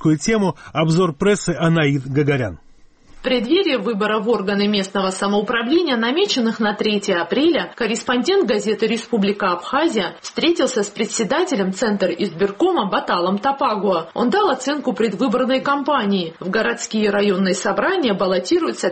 политическую тему обзор прессы Анаид Гагарян. В преддверии выборов в органы местного самоуправления, намеченных на 3 апреля, корреспондент газеты «Республика Абхазия» встретился с председателем Центра избиркома Баталом Тапагуа. Он дал оценку предвыборной кампании. В городские и районные собрания баллотируются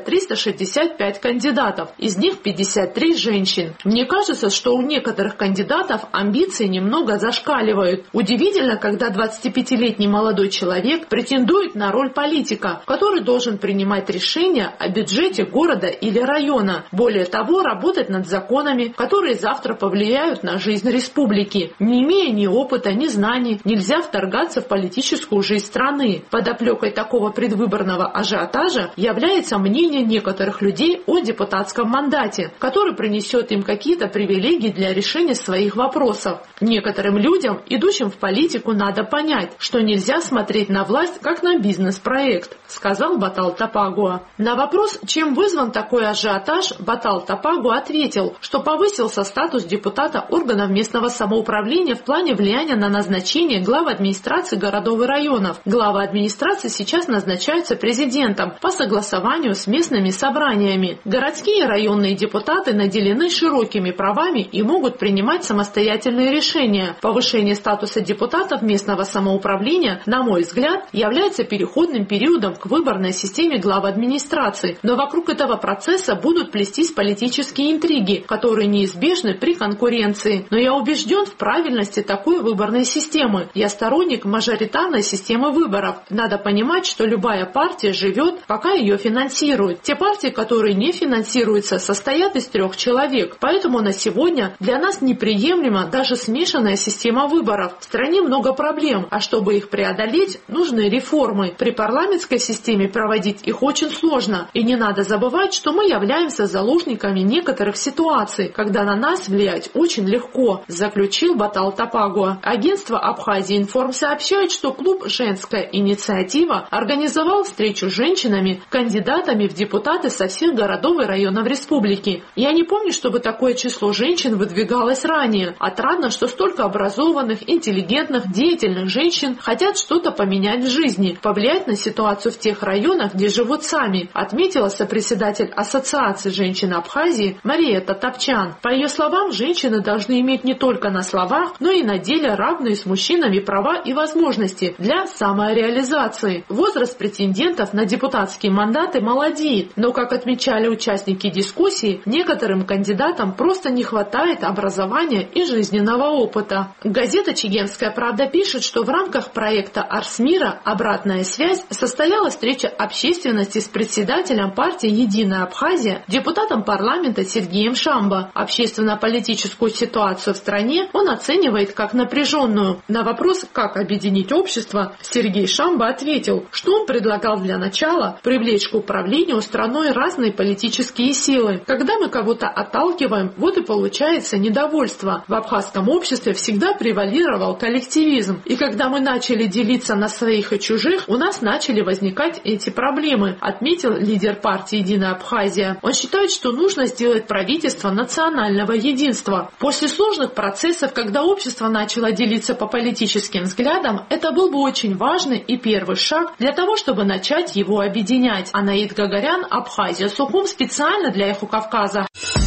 365 кандидатов, из них 53 женщин. Мне кажется, что у некоторых кандидатов амбиции немного зашкаливают. Удивительно, когда 25-летний молодой человек претендует на роль политика, который должен принимать решения о бюджете города или района. Более того, работать над законами, которые завтра повлияют на жизнь республики. Не имея ни опыта, ни знаний, нельзя вторгаться в политическую жизнь страны. Подоплекой такого предвыборного ажиотажа является мнение некоторых людей о депутатском мандате, который принесет им какие-то привилегии для решения своих вопросов. Некоторым людям, идущим в политику, надо понять, что нельзя смотреть на власть как на бизнес-проект, сказал Батал Тапагуа. На вопрос, чем вызван такой ажиотаж, Батал Тапагуа ответил, что повысился статус депутата органов местного самоуправления в плане влияния на назначение глав администрации городов и районов. Главы администрации сейчас назначаются президентом по согласованию с местными собраниями. Городские и районные депутаты наделены широкими правами и могут принимать самостоятельные решения. Повышение статуса депутатов местного самоуправления, на мой взгляд, является переходным периодом к выборной системе глав администрации, но вокруг этого процесса будут плестись политические интриги, которые неизбежны при конкуренции. Но я убежден в правильности такой выборной системы. Я сторонник мажоритарной системы выборов. Надо понимать, что любая партия живет, пока ее финансируют. Те партии, которые не финансируются, состоят из 3 человек. Поэтому на сегодня для нас неприемлема даже смешанная система выборов. В стране много проблем, а чтобы их преодолеть, нужны реформы. При парламентской системе проводить их очень сложно. И не надо забывать, что мы являемся заложниками некоторых ситуаций, когда на нас влиять очень легко, заключил Батал Тапагуа. Агентство Абхазия Информ сообщает, что клуб «Женская инициатива» организовал встречу с женщинами, кандидатами в депутаты со всех городов и районов республики. Я не помню, чтобы такое число женщин выдвигалось ранее. Отрадно, что столько образованных, интеллигентных, деятельных женщин хотят что-то поменять в жизни, повлиять на ситуацию в тех районах, где живут сами, отметила сопредседатель Ассоциации женщин Абхазии Мария Татапчан. По ее словам, женщины должны иметь не только на словах, но и на деле равные с мужчинами права и возможности для самореализации. Возраст претендентов на депутатские мандаты молодеет, но, как отмечали участники дискуссии, некоторым кандидатам просто не хватает образования и жизненного опыта. Газета «Чегемская правда» пишет, что в рамках проекта «Арсмира. Обратная связь» состоялась встреча общественности с председателем партии «Единая Абхазия», депутатом парламента Сергеем Шамбо. Общественно-политическую ситуацию в стране он оценивает как напряженную. На вопрос, как объединить общество, Сергей Шамбо ответил, что он предлагал для начала привлечь к управлению страной разные политические силы. Когда мы кого-то отталкиваем, вот и получается недовольство. В абхазском обществе всегда превалировал коллективизм. И когда мы начали делиться на своих и чужих, у нас начали возникать эти проблемы, отметил лидер партии «Единая Абхазия». Он считает, что нужно сделать правительство национального единства. После сложных процессов, когда общество начало делиться по политическим взглядам, это был бы очень важный и первый шаг для того, чтобы начать его объединять. Анаид Гагарян, Абхазия, Сухум, специально для Эхо Кавказа.